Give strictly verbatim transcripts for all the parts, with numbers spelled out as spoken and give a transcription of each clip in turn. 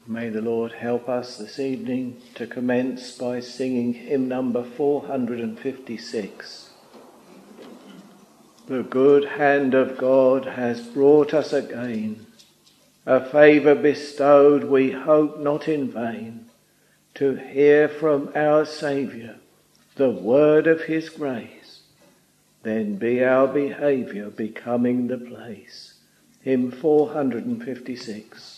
May the Lord help us this evening to commence by singing hymn number four hundred fifty-six. The good hand of God has brought us again, a favour bestowed we hope not in vain, to hear from our Saviour the word of his grace. Then be our behaviour becoming the place. Hymn four hundred fifty-six.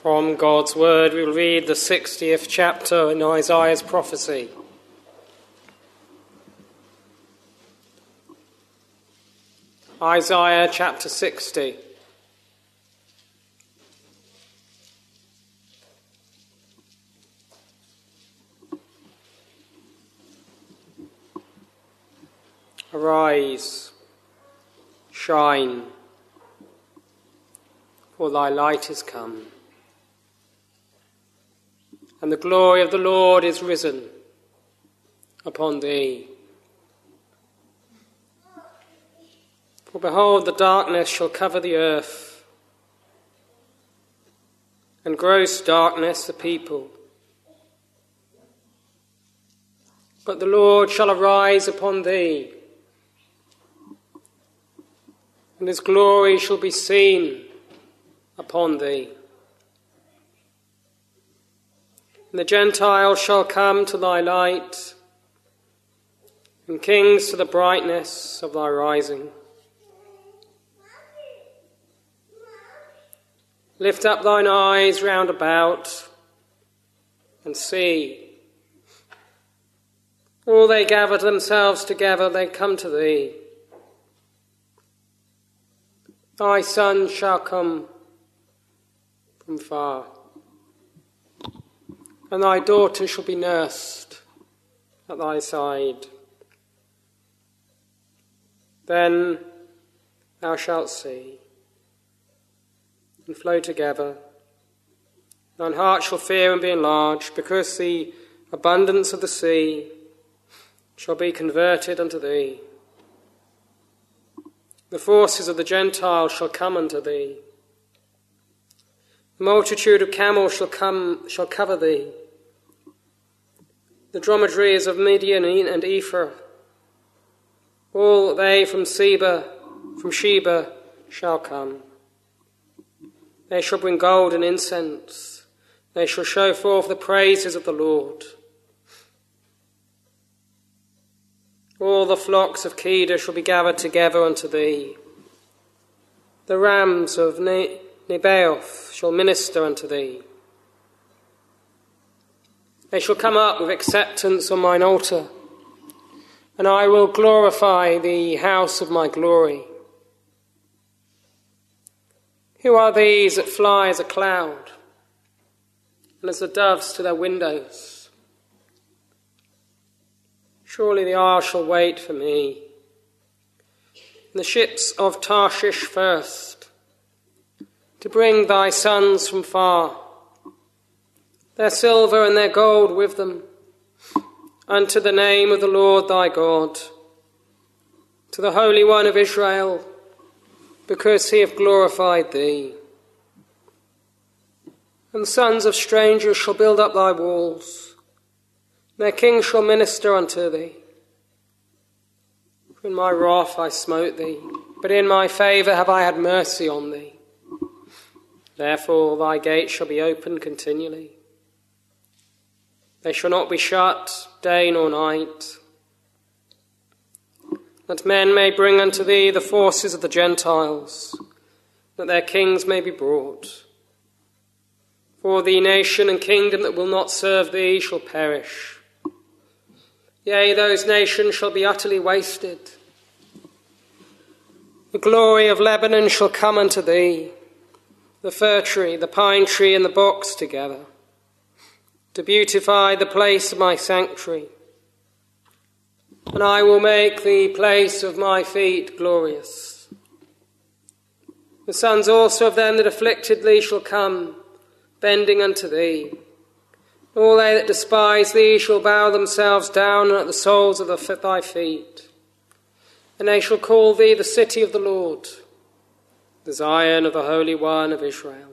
From God's word, we'll read the sixtieth chapter in Isaiah's prophecy. Isaiah chapter sixty. Arise, shine, for thy light is come, and the glory of the Lord is risen upon thee. For behold, the darkness shall cover the earth, and gross darkness the people. But the Lord shall arise upon thee, and his glory shall be seen upon thee. And the Gentiles shall come to thy light, and kings to the brightness of thy rising. Lift up thine eyes round about, and see. All they gather themselves together, they come to thee. Thy son shall come from far, and thy daughter shall be nursed at thy side. Then thou shalt see, and flow together. Thine heart shall fear and be enlarged, because the abundance of the sea shall be converted unto thee. The forces of the Gentiles shall come unto thee. The multitude of camels shall come, shall cover thee. The dromedaries of Midian and Ephah, all they from Seba, from Sheba shall come. They shall bring gold and incense. They shall show forth the praises of the Lord. All the flocks of Kedar shall be gathered together unto thee. The rams of ne- Nebaioth shall minister unto thee. They shall come up with acceptance on mine altar, and I will glorify the house of my glory. Who are these that fly as a cloud, and as the doves to their windows? Surely the isle shall wait for me, and the ships of Tarshish first, to bring thy sons from far, their silver and their gold with them, unto the name of the Lord thy God, to the Holy One of Israel, because he hath glorified thee. And sons of strangers shall build up thy walls, their kings shall minister unto thee. For in my wrath I smote thee, but in my favour have I had mercy on thee. Therefore thy gates shall be open continually. They shall not be shut day nor night, that men may bring unto thee the forces of the Gentiles, that their kings may be brought. For the nation and kingdom that will not serve thee shall perish. Yea, those nations shall be utterly wasted. The glory of Lebanon shall come unto thee, the fir tree, the pine tree, and the box together, to beautify the place of my sanctuary. And I will make the place of my feet glorious. The sons also of them that afflicted thee shall come, bending unto thee. All they that despise thee shall bow themselves down at the soles of the, thy feet. And they shall call thee the city of the Lord, the Zion of the Holy One of Israel.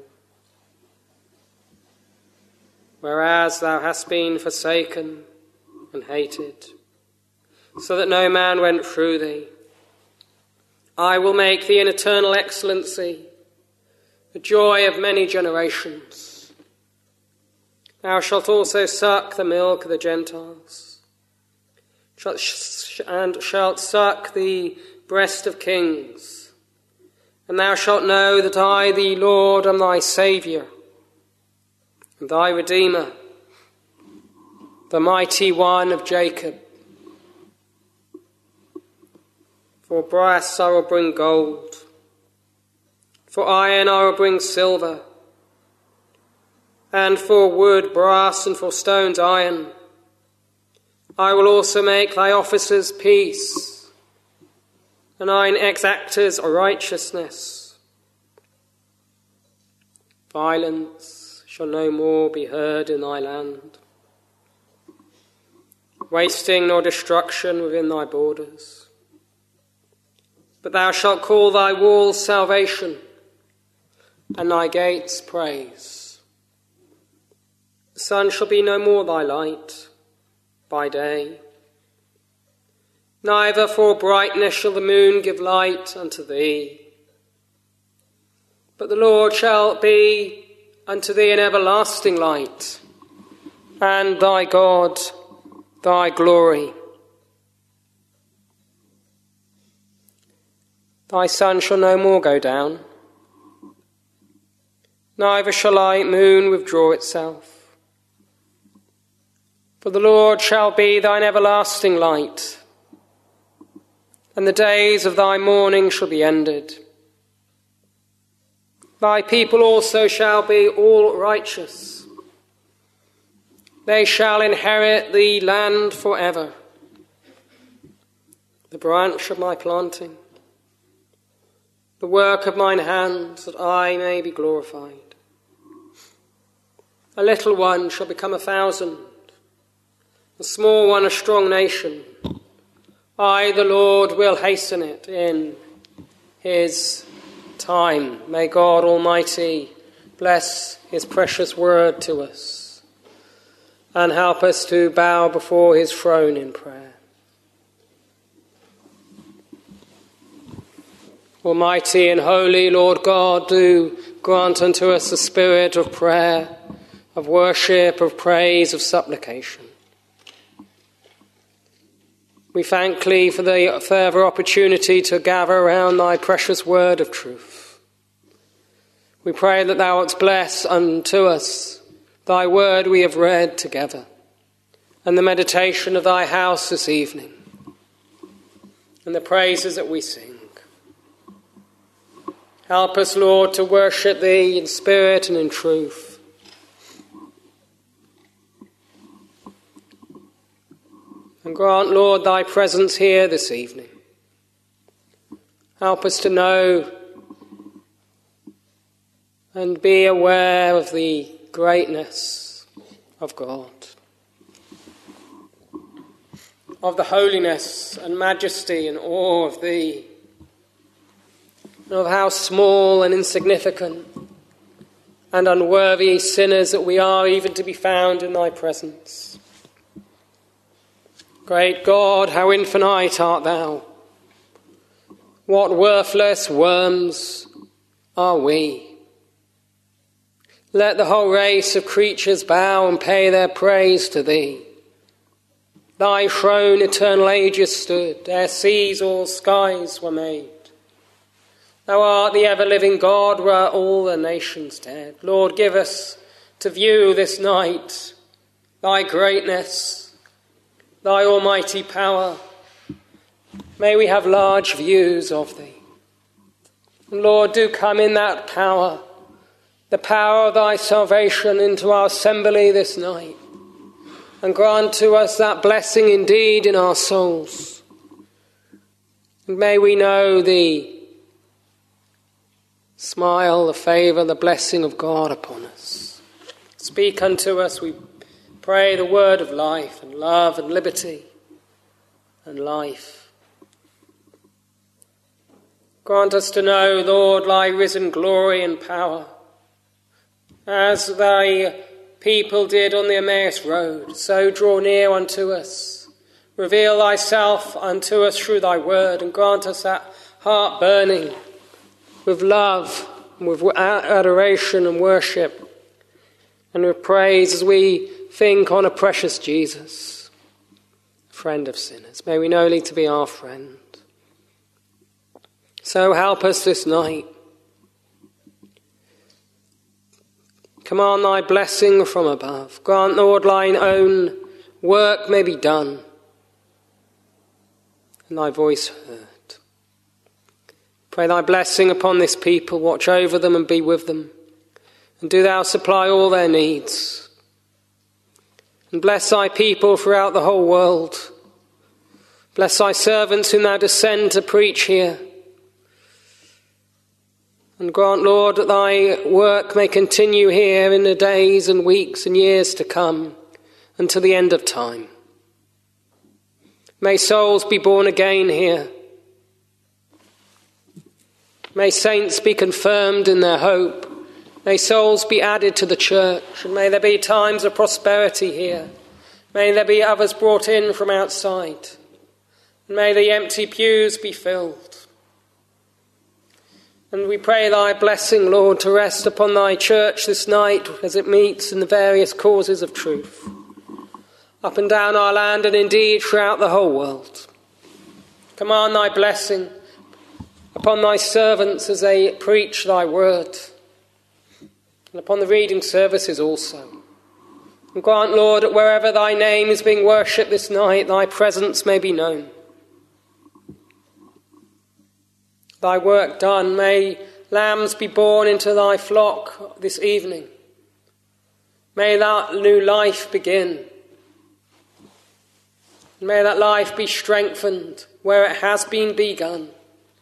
Whereas thou hast been forsaken and hated, so that no man went through thee, I will make thee an eternal excellency, the joy of many generations. Thou shalt also suck the milk of the Gentiles, and shalt suck the breast of kings. And thou shalt know that I, the Lord, am thy Saviour, and thy Redeemer, the mighty one of Jacob. For brass I will bring gold, for iron I will bring silver, and for wood brass, and for stones iron. I will also make thy officers peace, and thine exactors righteousness. Violence shall no more be heard in thy land, wasting nor destruction within thy borders. But thou shalt call thy walls salvation, and thy gates praise. The sun shall be no more thy light by day, neither for brightness shall the moon give light unto thee. But the Lord shall be unto thee an everlasting light, and thy God thy glory. Thy sun shall no more go down, neither shall thy moon withdraw itself. For the Lord shall be thine everlasting light, and the days of thy mourning shall be ended. Thy people also shall be all righteous. They shall inherit the land forever, the branch of my planting, the work of mine hands, that I may be glorified. A little one shall become a thousand, a small one a strong nation. I, the Lord, will hasten it in his time. May God Almighty bless his precious word to us and help us to bow before his throne in prayer. Almighty and holy Lord God, do grant unto us the spirit of prayer, of worship, of praise, of supplication. We thank thee for the further opportunity to gather around thy precious word of truth. We pray that thou wouldst bless unto us thy word we have read together, and the meditation of thy house this evening, and the praises that we sing. Help us, Lord, to worship thee in spirit and in truth. And grant, Lord, thy presence here this evening. Help us to know and be aware of the greatness of God, of the holiness and majesty and awe of thee, and of how small and insignificant and unworthy sinners that we are even to be found in thy presence. Great God, how infinite art thou! What worthless worms are we! Let the whole race of creatures bow and pay their praise to thee. Thy throne eternal ages stood, ere seas or skies were made. Thou art the ever-living God, were all the nations dead. Lord, give us to view this night thy greatness, thy almighty power. May we have large views of thee. And Lord, do come in that power, the power of thy salvation, into our assembly this night, and grant to us that blessing indeed in our souls. And may we know the smile, the favour, the blessing of God upon us. Speak unto us, we pray, the word of life and love and liberty and life. Grant us to know, Lord, thy risen glory and power, as thy people did on the Emmaus road. So draw near unto us. Reveal thyself unto us through thy word, and grant us that heart burning with love, and with adoration and worship, and with praise as we think on a precious Jesus, friend of sinners. May we know thee to be our friend. So help us this night. Command thy blessing from above. Grant, Lord, thine own work may be done, and thy voice heard. Pray thy blessing upon this people. Watch over them and be with them. And do thou supply all their needs. And bless thy people throughout the whole world. Bless thy servants whom thou dost send to preach here. And grant, Lord, that thy work may continue here in the days and weeks and years to come until the end of time. May souls be born again here. May saints be confirmed in their hope. May souls be added to the church, and may there be times of prosperity here. May there be others brought in from outside. And may the empty pews be filled. And we pray thy blessing, Lord, to rest upon thy church this night as it meets in the various causes of truth, up and down our land and indeed throughout the whole world. Command thy blessing upon thy servants as they preach thy word, and upon the reading services also. And grant, Lord, that wherever thy name is being worshipped this night, thy presence may be known. Thy work done, may lambs be born into thy flock this evening. May that new life begin. May that life be strengthened where it has been begun.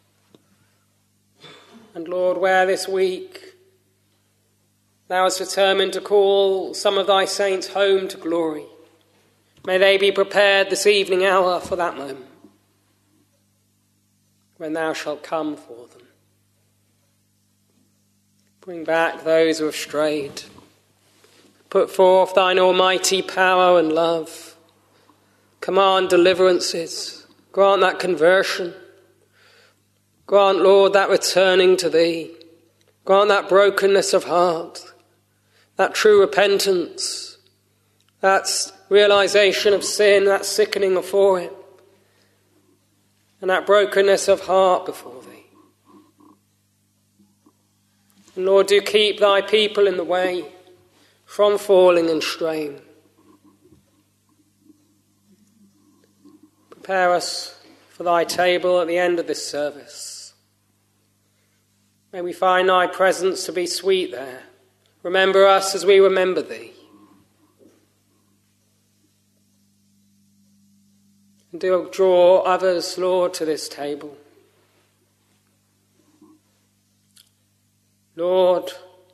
And Lord, where this week thou hast determined to call some of thy saints home to glory, may they be prepared this evening hour for that moment, when thou shalt come for them. Bring back those who have strayed. Put forth thine almighty power and love. Command deliverances. Grant that conversion. Grant, Lord, that returning to thee. Grant that brokenness of heart, that true repentance, that realization of sin, that sickening before it, and that brokenness of heart before thee. And Lord, do keep thy people in the way from falling and straying. Prepare us for thy table at the end of this service. May we find thy presence to be sweet there. Remember us as we remember thee. And do draw others, Lord, to this table. Lord,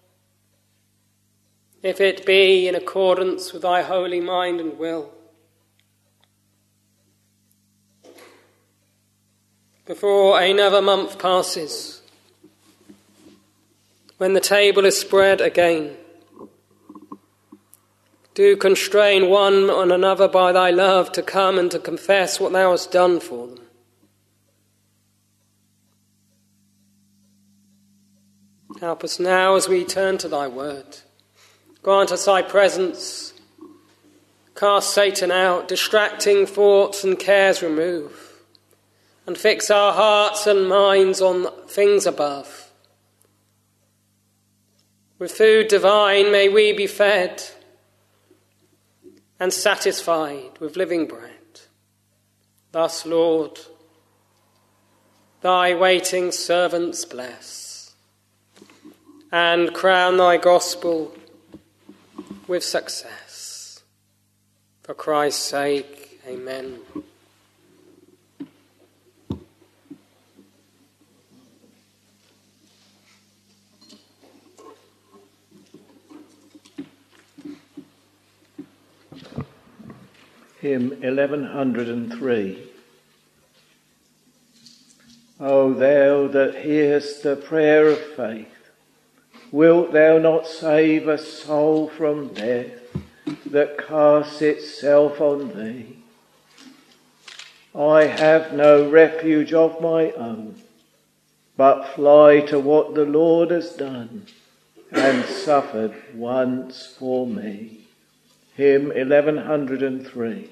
if it be in accordance with thy holy mind and will, before another month passes, when the table is spread again, do constrain one and another by thy love to come and to confess what thou hast done for them. Help us now as we turn to thy word. Grant us thy presence. Cast Satan out, distracting thoughts and cares remove, and fix our hearts and minds on things above. With food divine may we be fed and satisfied with living bread. Thus, Lord, thy waiting servants bless, and crown thy gospel with success. For Christ's sake, amen. Hymn eleven oh three. O thou that hearest the prayer of faith, wilt thou not save a soul from death that casts itself on thee? I have no refuge of my own, but fly to what the Lord has done and suffered once for me. Hymn eleven oh three.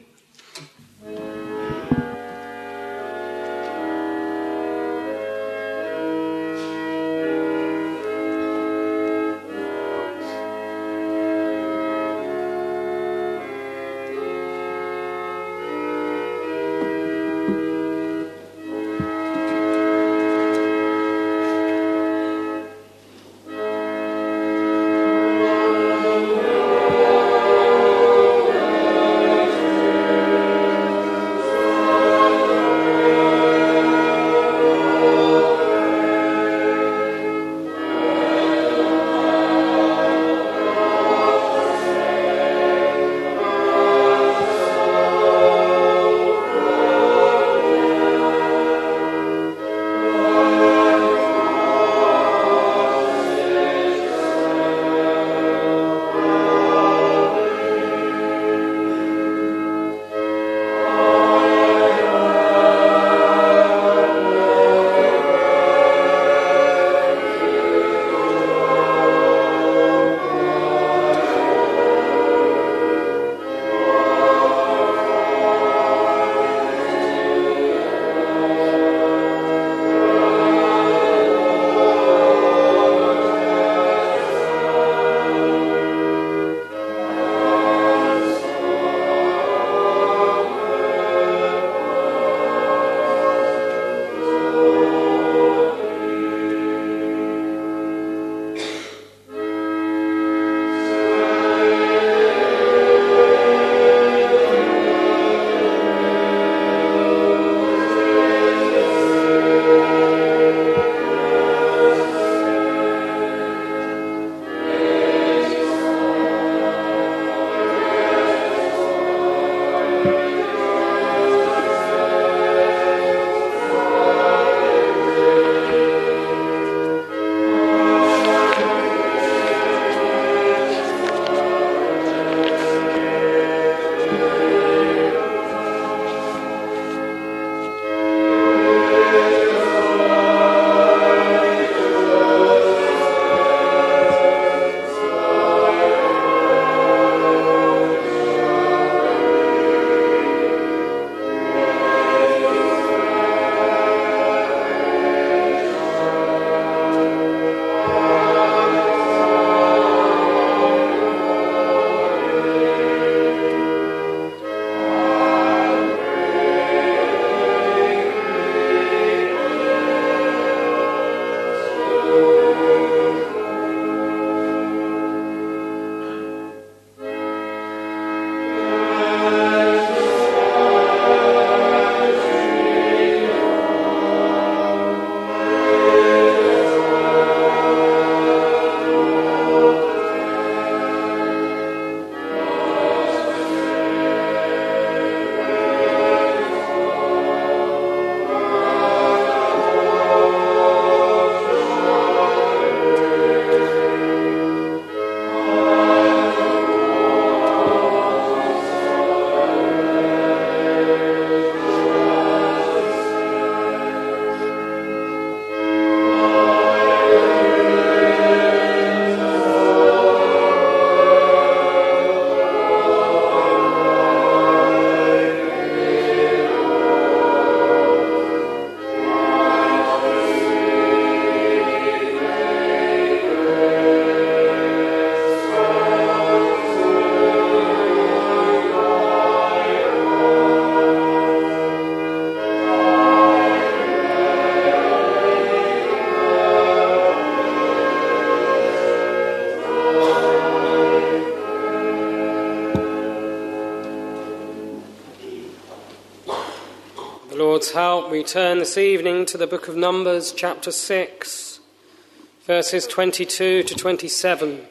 help, we turn this evening to the book of Numbers, chapter six, verses twenty-two to twenty-seven.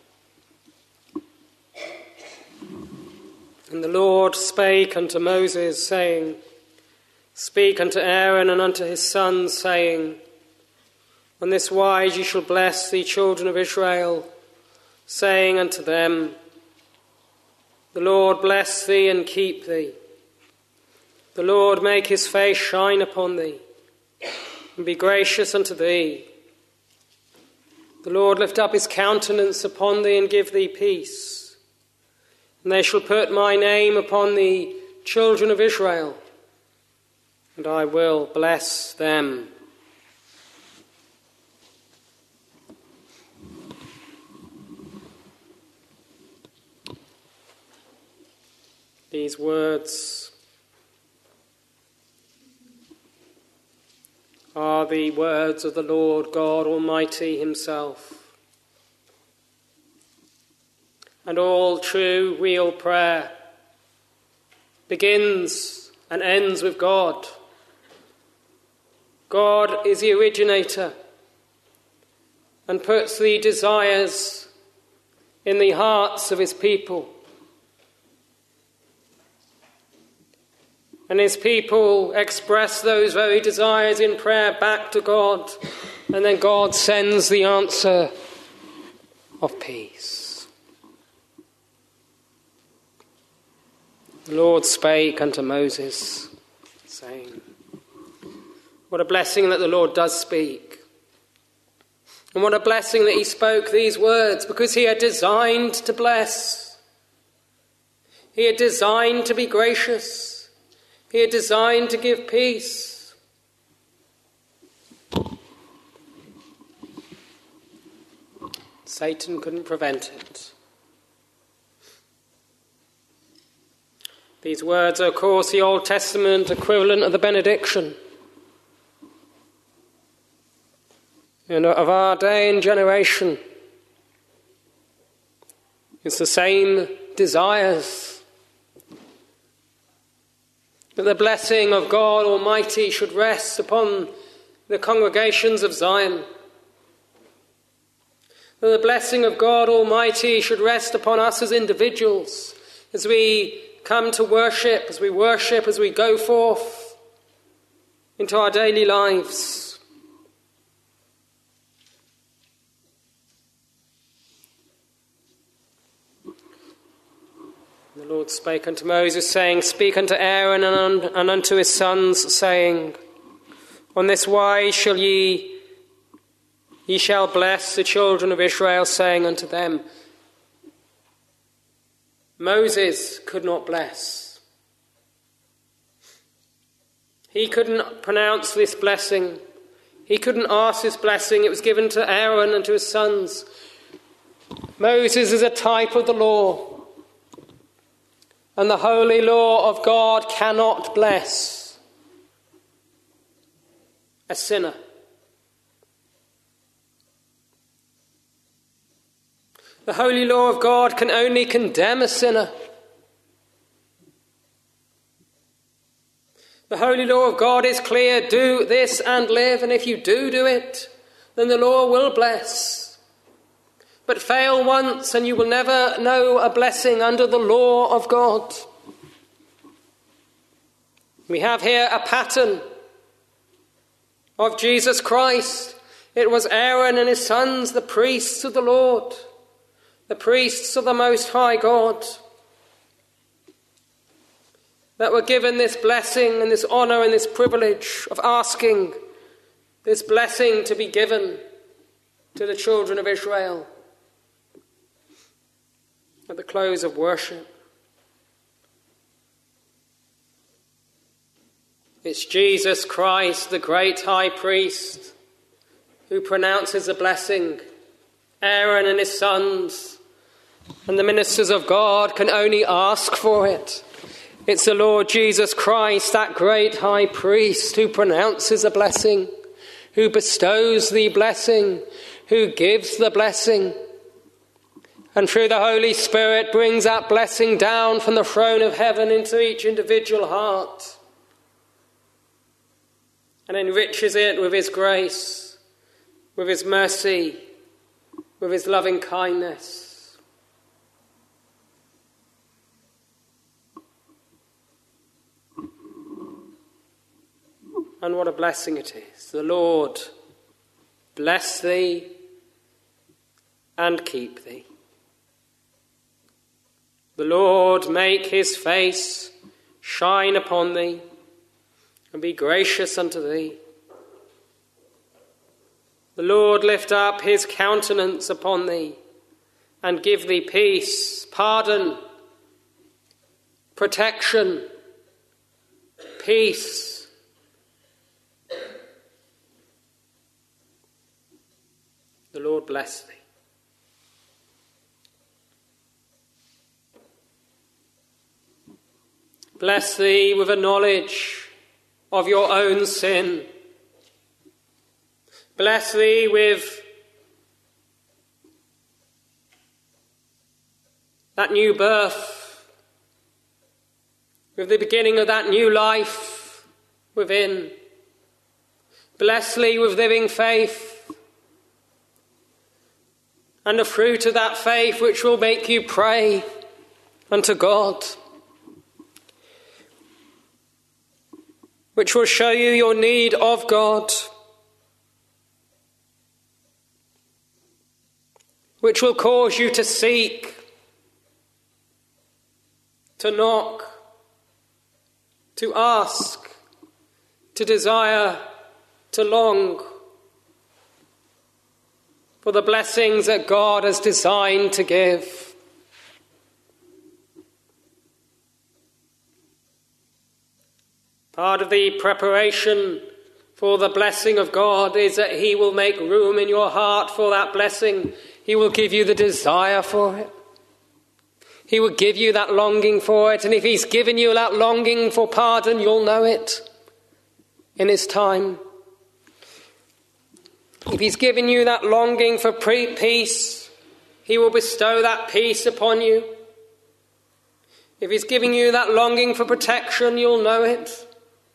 And the Lord spake unto Moses, saying, Speak unto Aaron and unto his sons, saying, On this wise ye shall bless the children of Israel, saying unto them, The Lord bless thee and keep thee. The Lord make his face shine upon thee, and be gracious unto thee. The Lord lift up his countenance upon thee, and give thee peace. And they shall put my name upon the children of Israel, and I will bless them. These words are the words of the Lord God Almighty himself. And all true, real prayer begins and ends with God. God is the originator and puts the desires in the hearts of his people. And his people express those very desires in prayer back to God. And then God sends the answer of peace. The Lord spake unto Moses, saying, what a blessing that the Lord does speak. And what a blessing that he spoke these words, because he had designed to bless. He had designed to be gracious. He had designed to give peace. Satan couldn't prevent it. These words are, of course, the Old Testament equivalent of the benediction. You know, of our day and generation. It's the same desires. That the blessing of God Almighty should rest upon the congregations of Zion. That the blessing of God Almighty should rest upon us as individuals, as we come to worship, as we worship, as we go forth into our daily lives. The Lord spake unto Moses, saying, Speak unto Aaron and, un- and unto his sons, saying, On this wise shall ye, ye shall bless the children of Israel, saying unto them. Moses could not bless. He couldn't pronounce this blessing. He couldn't ask this blessing. It was given to Aaron and to his sons. Moses is a type of the law. And the holy law of God cannot bless a sinner. The holy law of God can only condemn a sinner. The holy law of God is clear, do this and live, and if you do do it, then the law will bless. But fail once and you will never know a blessing under the law of God. We have here a pattern of Jesus Christ. It was Aaron and his sons, the priests of the Lord, the priests of the Most High God, that were given this blessing and this honour and this privilege of asking this blessing to be given to the children of Israel at the close of worship. It's Jesus Christ, the great high priest, who pronounces a blessing. Aaron and his sons and the ministers of God can only ask for it. It's the Lord Jesus Christ, that great high priest, who pronounces a blessing, who bestows the blessing, who gives the blessing, and through the Holy Spirit brings that blessing down from the throne of heaven into each individual heart. and enriches it with his grace, with his mercy, with his loving kindness. And what a blessing it is. The Lord bless thee and keep thee. The Lord make his face shine upon thee and be gracious unto thee. The Lord lift up his countenance upon thee and give thee peace, pardon, protection, peace. The Lord bless thee. Bless thee with a knowledge of your own sin. Bless thee with that new birth, with the beginning of that new life within. Bless thee with living faith and the fruit of that faith which will make you pray unto God, which will show you your need of God, which will cause you to seek, to knock, to ask, to desire, to long for the blessings that God has designed to give. Part of the preparation for the blessing of God is that he will make room in your heart for that blessing. He will give you the desire for it. He will give you that longing for it. And if he's given you that longing for pardon, you'll know it in his time. If he's given you that longing for peace, he will bestow that peace upon you. If he's giving you that longing for protection, you'll know it.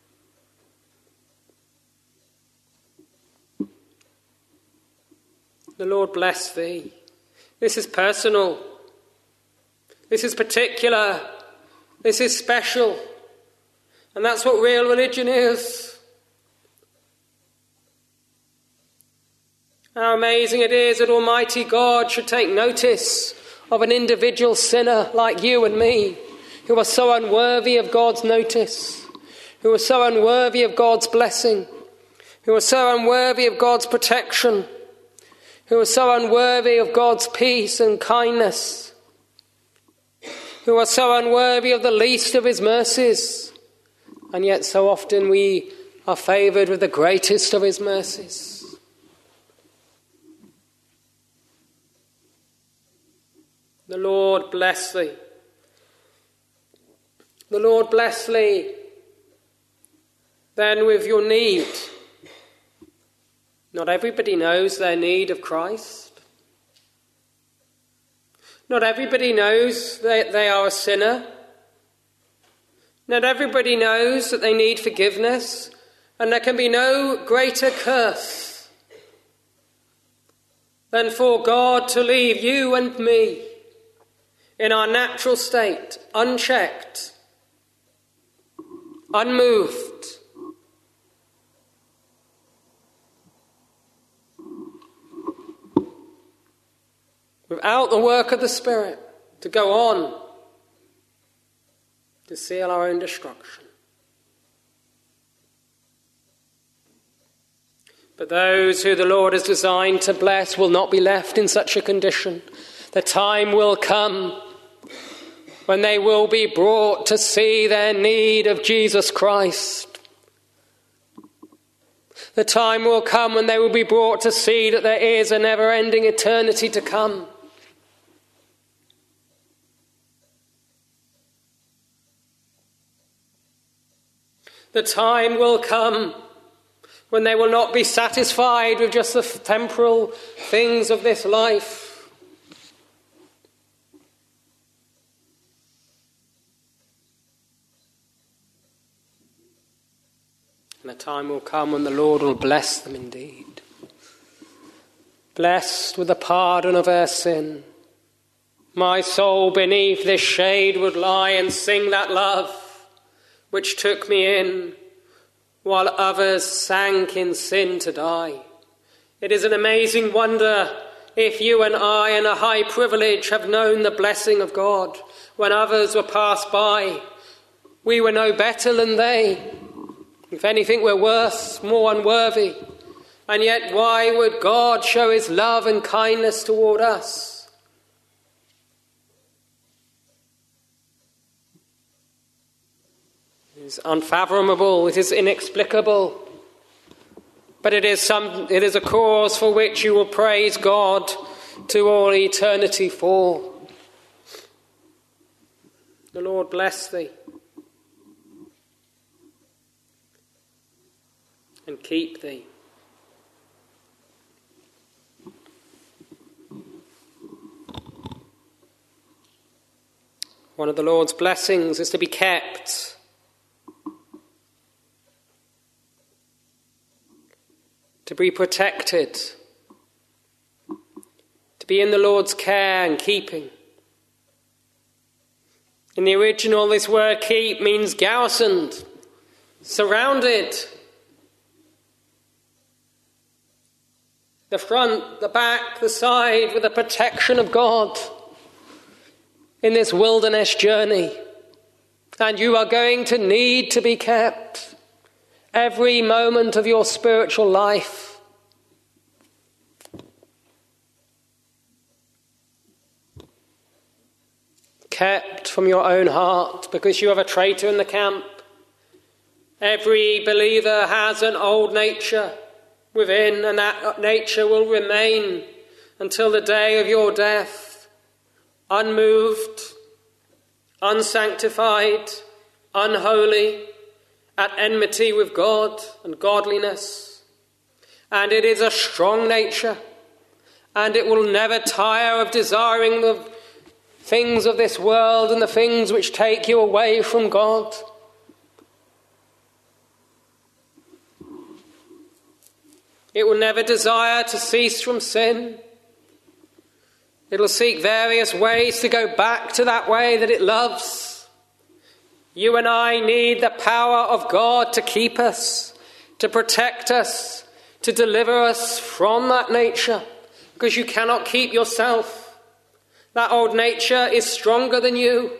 The Lord bless thee. This is personal. This is particular. This is special. And that's what real religion is. How amazing it is that Almighty God should take notice of an individual sinner like you and me, who are so unworthy of God's notice, who are so unworthy of God's blessing, who are so unworthy of God's protection, who are so unworthy of God's peace and kindness, who are so unworthy of the least of his mercies, and yet so often we are favoured with the greatest of his mercies. The Lord bless thee. The Lord bless thee. Then with your need. Not everybody knows their need of Christ. Not everybody knows that they are a sinner. Not everybody knows that they need forgiveness. And there can be no greater curse than for God to leave you and me in our natural state, unchecked, unmoved, without the work of the Spirit, to go on to seal our own destruction. But those who the Lord has designed to bless will not be left in such a condition. The time will come when they will be brought to see their need of Jesus Christ. The time will come when they will be brought to see that there is a never-ending eternity to come. The time will come when they will not be satisfied with just the temporal things of this life. And the time will come when the Lord will bless them indeed. Blessed with the pardon of their sin. My soul beneath this shade would lie and sing that love which took me in while others sank in sin to die. It is an amazing wonder if you and I in a high privilege have known the blessing of God when others were passed by. We were no better than they. If anything, we're worse, more unworthy. And yet why would God show his love and kindness toward us? It is unfathomable, it is inexplicable. But it is some it is a cause for which you will praise God to all eternity for. The Lord bless thee and keep thee. One of the Lord's blessings is to be kept. To be protected. To be in the Lord's care and keeping. In the original, this word keep means garrisoned, surrounded. The front, the back, the side, with the protection of God in this wilderness journey. And you are going to need to be kept every moment of your spiritual life. Kept from your own heart because you have a traitor in the camp. Every believer has an old nature within, and that nature will remain until the day of your death, unmoved, unsanctified, unholy, at enmity with God and godliness. And it is a strong nature, and it will never tire of desiring the things of this world and the things which take you away from God. It will never desire to cease from sin. It will seek various ways to go back to that way that it loves. You and I need the power of God to keep us, to protect us, to deliver us from that nature, because you cannot keep yourself. That old nature is stronger than you.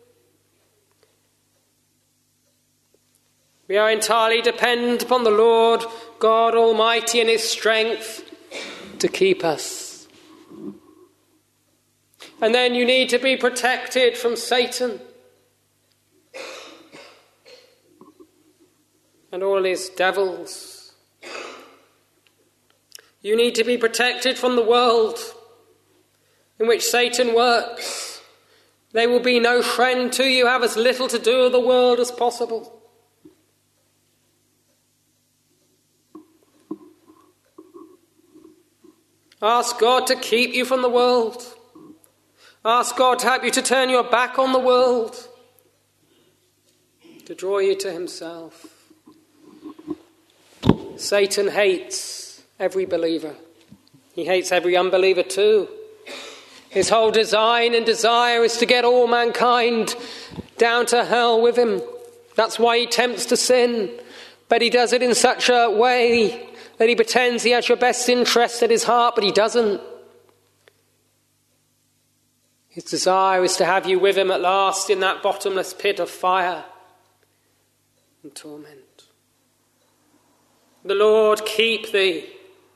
We are entirely dependent upon the Lord God Almighty and his strength to keep us. And then you need to be protected from Satan and all his devils. You need to be protected from the world in which Satan works. They will be no friend to you. Have as little to do with the world as possible. Ask God to keep you from the world. Ask God to help you to turn your back on the world, to draw you to himself. Satan hates every believer. He hates every unbeliever too. His whole design and desire is to get all mankind down to hell with him. That's why he tempts to sin. But he does it in such a way that he pretends he has your best interest at his heart, but he doesn't. His desire is to have you with him at last in that bottomless pit of fire and torment. The Lord keep thee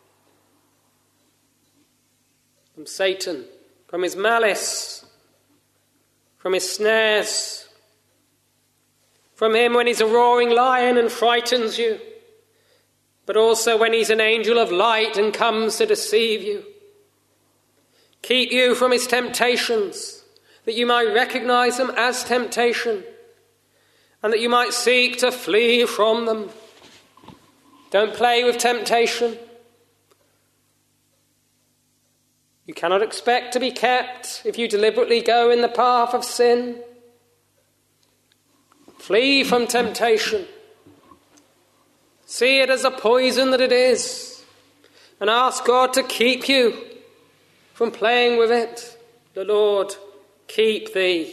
from Satan, from his malice, from his snares, from him when he's a roaring lion and frightens you, but also when he's an angel of light and comes to deceive you. Keep you from his temptations, that you might recognize them as temptation, and that you might seek to flee from them. Don't play with temptation. You cannot expect to be kept if you deliberately go in the path of sin. Flee from temptation. See it as a poison that it is, and ask God to keep you from playing with it. The Lord keep thee.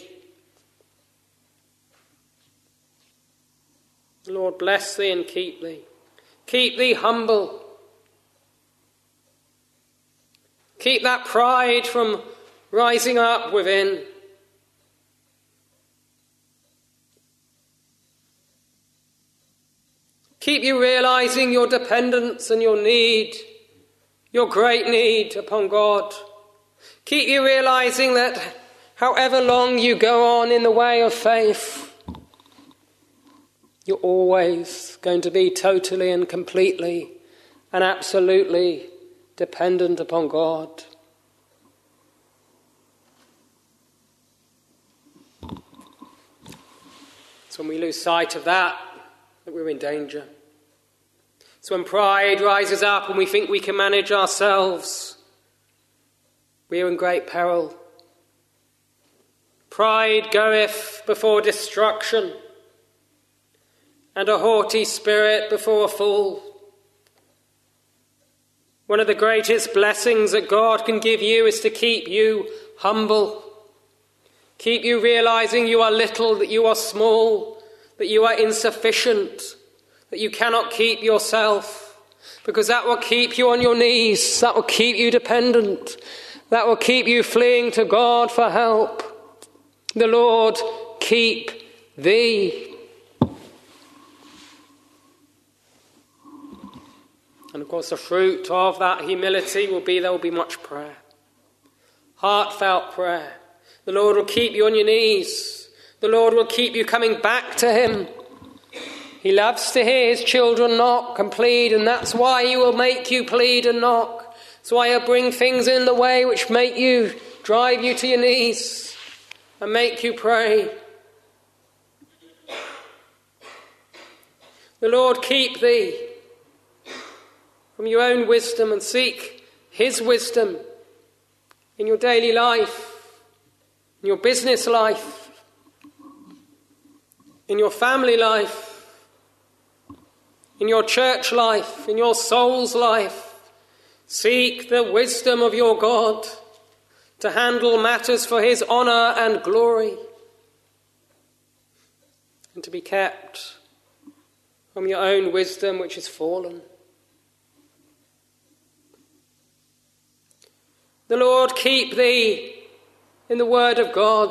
The Lord bless thee and keep thee. Keep thee humble. Keep that pride from rising up within. Keep you realizing your dependence and your need, your great need upon God. Keep you realizing that however long you go on in the way of faith, you're always going to be totally and completely and absolutely dependent upon God. It's when we lose sight of that that we're in danger. It's when pride rises up and we think we can manage ourselves. We are in great peril. Pride goeth before destruction, and a haughty spirit before a fall. One of the greatest blessings that God can give you is to keep you humble. Keep you realizing you are little, that you are small, that you are insufficient, that you cannot keep yourself, because that will keep you on your knees, that will keep you dependent, that will keep you fleeing to God for help. The Lord keep thee. And of course the fruit of that humility will be there will be much prayer. Heartfelt prayer. The Lord will keep you on your knees. The Lord will keep you coming back to him. He loves to hear his children knock and plead, and that's why he will make you plead and knock. That's why he'll bring things in the way which make you, drive you to your knees and make you pray. The Lord keep thee from your own wisdom, and seek his wisdom in your daily life, in your business life, in your family life, in your church life, in your soul's life. Seek the wisdom of your God to handle matters for his honour and glory, and to be kept from your own wisdom which is fallen. The Lord keep thee in the word of God,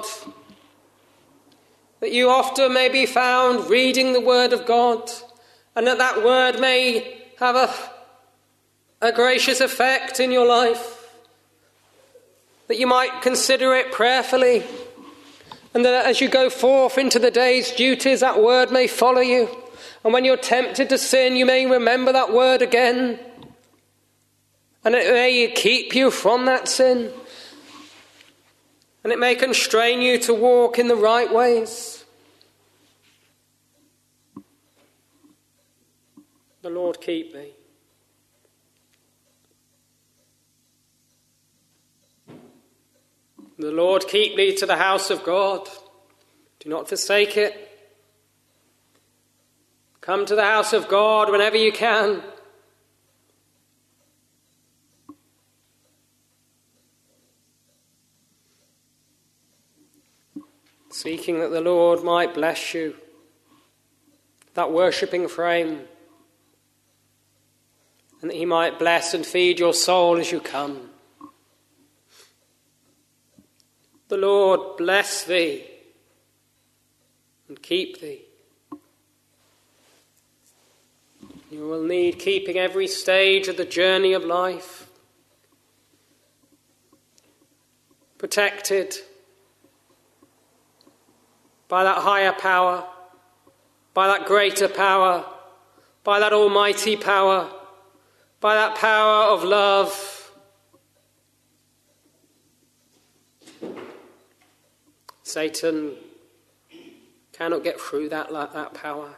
that you often may be found reading the word of God, and that that word may have a, a gracious effect in your life, that you might consider it prayerfully, and that as you go forth into the day's duties, that word may follow you, and when you're tempted to sin, you may remember that word again, and it may keep you from that sin, and it may constrain you to walk in the right ways. The Lord keep thee. The Lord keep thee to the house of God. Do not forsake it. Come to the house of God whenever you can. Seeking that the Lord might bless you, that worshipping frame, and that he might bless and feed your soul as you come. The Lord bless thee and keep thee. You will need keeping every stage of the journey of life, protected by that higher power, by that greater power, by that almighty power, by that power of love. Satan cannot get through that, that power.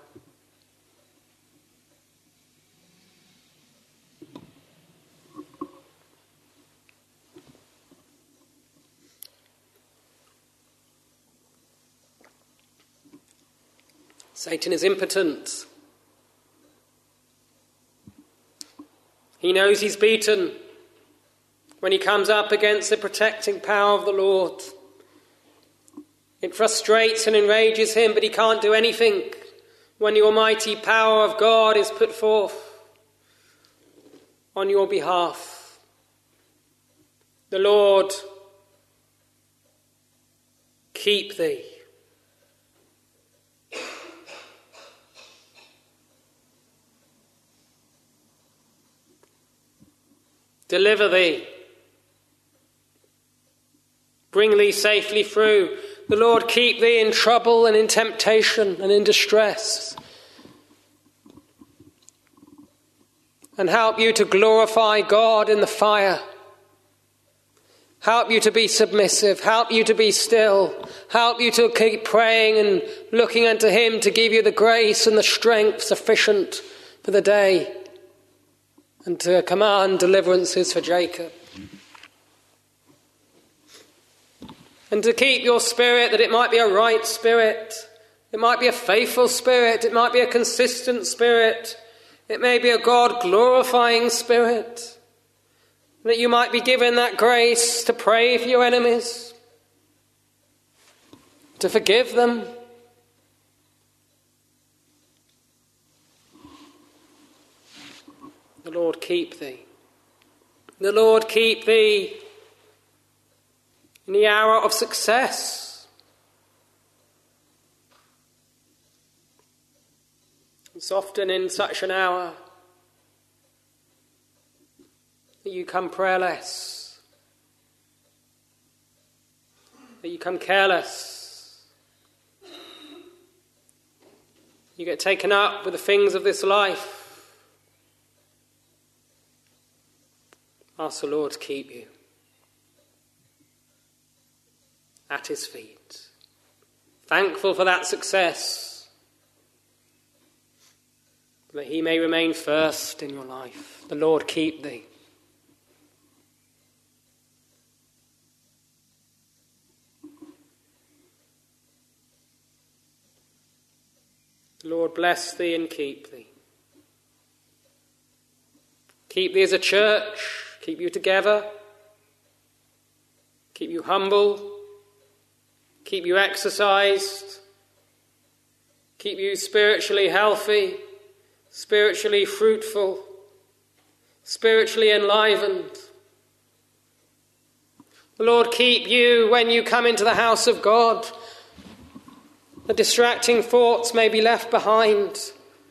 Satan is impotent. He knows he's beaten when he comes up against the protecting power of the Lord. It frustrates and enrages him, but he can't do anything when the almighty power of God is put forth on your behalf. The Lord keep thee. Deliver thee. Bring thee safely through. The Lord keep thee in trouble and in temptation and in distress. And help you to glorify God in the fire. Help you to be submissive. Help you to be still. Help you to keep praying and looking unto him to give you the grace and the strength sufficient for the day, and to command deliverances for Jacob. And to keep your spirit, that it might be a right spirit, it might be a faithful spirit, it might be a consistent spirit, it may be a God-glorifying spirit, that you might be given that grace to pray for your enemies, to forgive them, the Lord keep thee. The Lord keep thee in the hour of success. It's often in such an hour that you come prayerless, that you come careless, you get taken up with the things of this life. Ask the Lord to keep you at his feet, thankful for that success, that he may remain first in your life. The Lord keep thee. The Lord bless thee and keep thee. Keep thee as a church. Keep you together, keep you humble, keep you exercised, keep you spiritually healthy, spiritually fruitful, spiritually enlivened. The Lord keep you when you come into the house of God. The distracting thoughts may be left behind.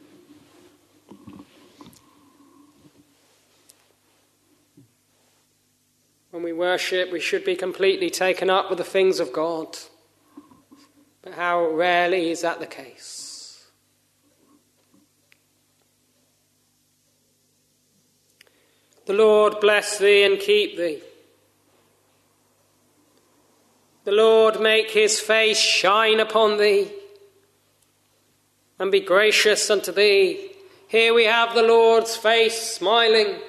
When we worship, we should be completely taken up with the things of God. But how rarely is that the case? The Lord bless thee and keep thee. The Lord make his face shine upon thee and be gracious unto thee. Here we have the Lord's face smiling.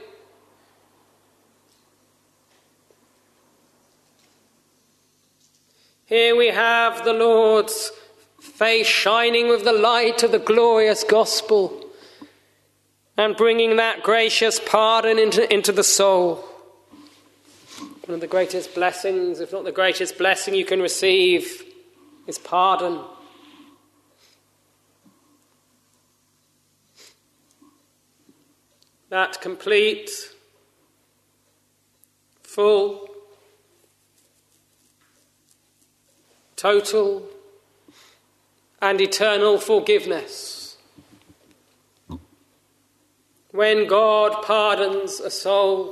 Here we have the Lord's face shining with the light of the glorious gospel and bringing that gracious pardon into, into the soul. One of the greatest blessings, if not the greatest blessing you can receive, is pardon. That complete, full, total and eternal forgiveness. When God pardons a soul,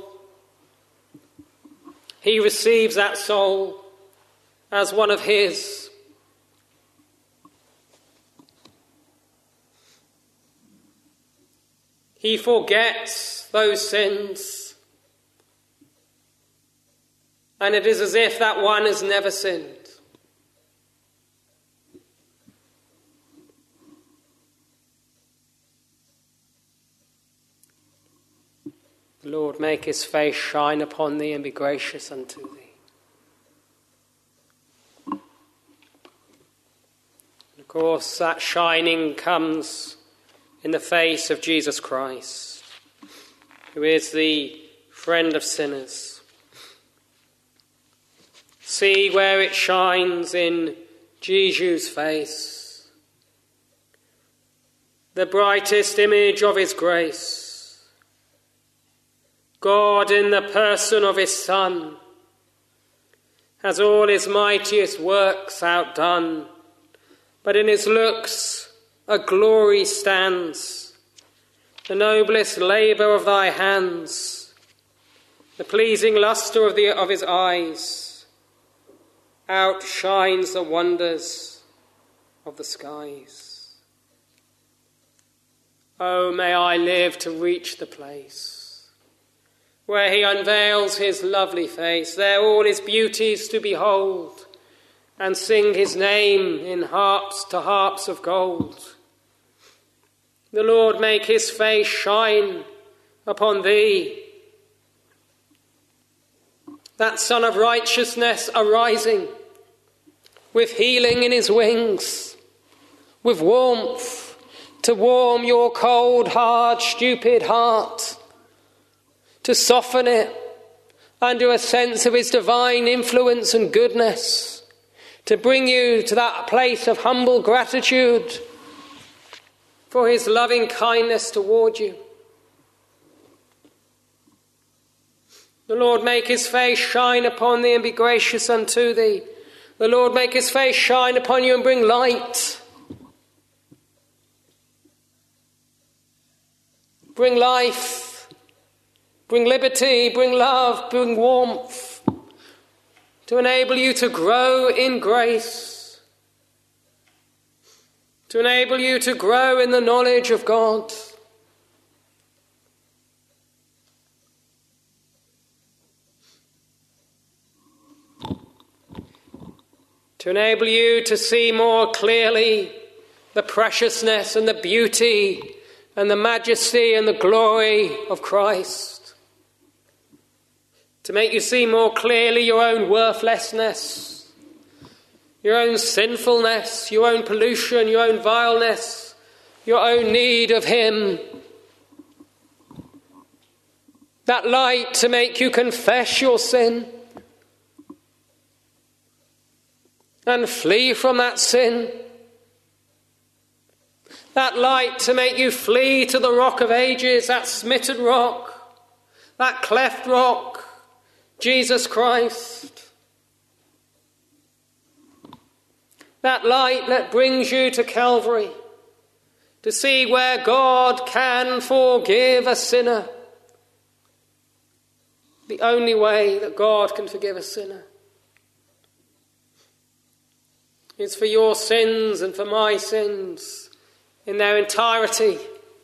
he receives that soul as one of his. He forgets those sins, and it is as if that one has never sinned. Lord, make his face shine upon thee and be gracious unto thee. And of course, that shining comes in the face of Jesus Christ, who is the friend of sinners. See where it shines in Jesus' face, the brightest image of his grace, God in the person of his Son, has all his mightiest works outdone, but in his looks a glory stands, the noblest labour of thy hands, the pleasing lustre of, the, of his eyes, outshines the wonders of the skies. Oh, may I live to reach the place where he unveils his lovely face, there all his beauties to behold, and sing his name in harps to harps of gold. The Lord make his face shine upon thee, that Son of righteousness arising, with healing in his wings, with warmth to warm your cold, hard, stupid heart, to soften it under a sense of his divine influence and goodness, to bring you to that place of humble gratitude for his loving kindness toward you. The Lord make his face shine upon thee and be gracious unto thee. The Lord make his face shine upon you and bring light. Bring life. Bring liberty, bring love, bring warmth, to enable you to grow in grace, to enable you to grow in the knowledge of God. To enable you to see more clearly the preciousness and the beauty and the majesty and the glory of Christ. To make you see more clearly your own worthlessness, your own sinfulness, your own pollution, your own vileness, your own need of him. That light to make you confess your sin and flee from that sin. That light to make you flee to the rock of ages, that smitten rock, that cleft rock, Jesus Christ. That light that brings you to Calvary, to see where God can forgive a sinner. The only way that God can forgive a sinner is for your sins and for my sins in their entirety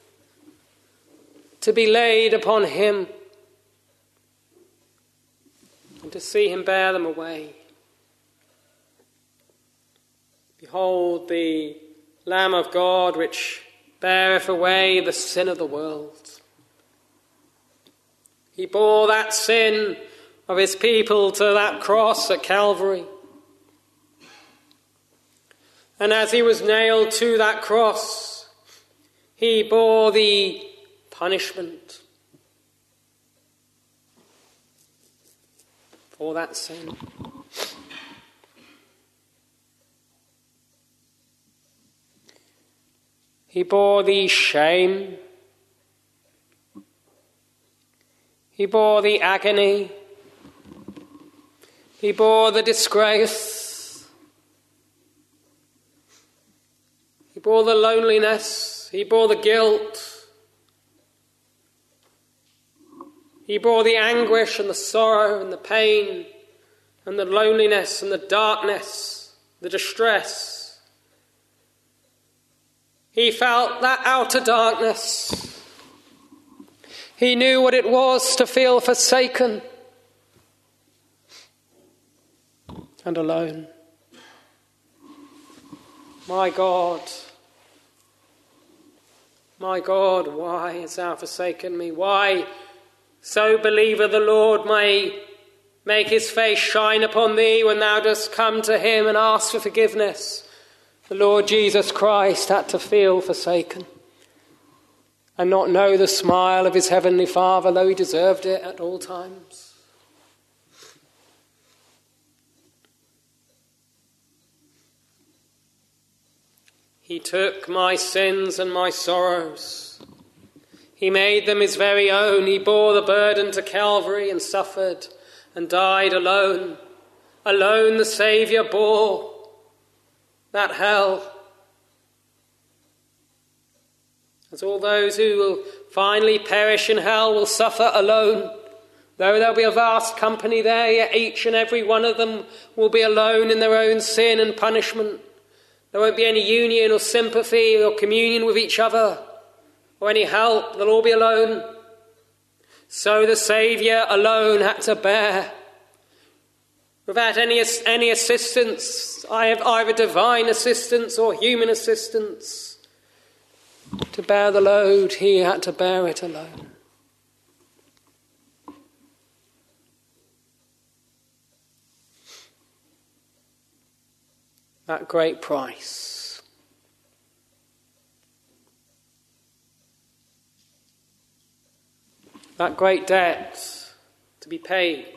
to be laid upon him, and to see him bear them away. Behold the Lamb of God, which beareth away the sin of the world. He bore that sin of his people to that cross at Calvary. And as he was nailed to that cross, he bore the punishment for that sin. He bore the shame. He bore the agony. He bore the disgrace. He bore the loneliness. He bore the guilt. He bore the anguish and the sorrow and the pain and the loneliness and the darkness, the distress. He felt that outer darkness. He knew what it was to feel forsaken and alone. My God, my God, why hast thou forsaken me? Why, so believer, the Lord may make his face shine upon thee when thou dost come to him and ask for forgiveness. The Lord Jesus Christ had to feel forsaken. and not know the smile of his heavenly Father, though he deserved it at all times? He took my sins and my sorrows. He made them his very own. He bore the burden to Calvary and suffered and died alone. Alone the Saviour bore that hell. As all those who will finally perish in hell will suffer alone. Though there'll be a vast company there, yet each and every one of them will be alone in their own sin and punishment. There won't be any union or sympathy or communion with each other or any help. They'll all be alone. So the Saviour alone had to bear, without any, any assistance, either divine assistance or human assistance, to bear the load. He had to bear it alone. That great price. That great debt to be paid.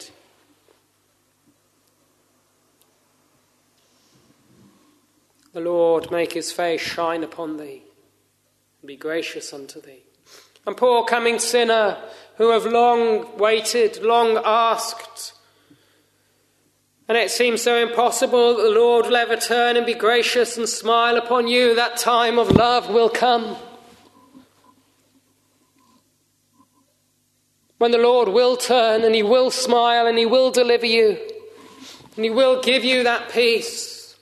The Lord make his face shine upon thee and be gracious unto thee. And poor coming sinner who have long waited, long asked, and it seems so impossible that the Lord will ever turn and be gracious and smile upon you, that time of love will come. When the Lord will turn and he will smile and he will deliver you and he will give you that peace.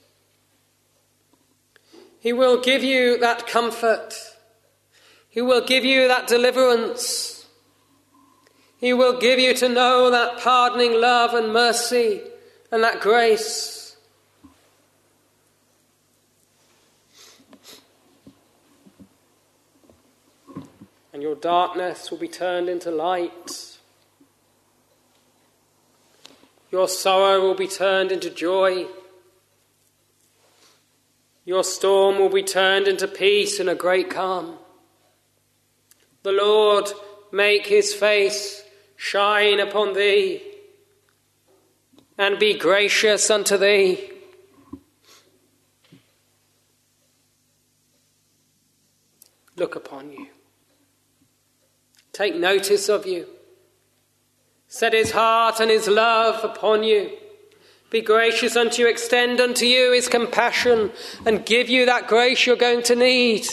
He will give you that comfort. He will give you that deliverance. He will give you to know that pardoning love and mercy and that grace. And your darkness will be turned into light. Your sorrow will be turned into joy. Your storm will be turned into peace and a great calm. The Lord make his face shine upon thee and be gracious unto thee. Look upon you. Take notice of you. Set his heart and his love upon you. Be gracious unto you. Extend unto you his compassion and give you that grace you're going to need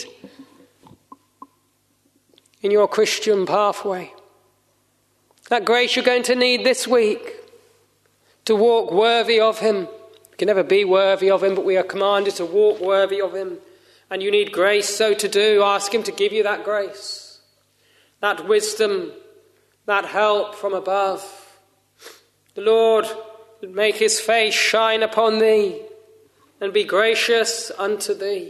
in your Christian pathway. That grace you're going to need this week to walk worthy of him. We can never be worthy of him, but we are commanded to walk worthy of him. And you need grace so to do. Ask him to give you that grace, that wisdom, that help from above. The Lord will make his face shine upon thee and be gracious unto thee.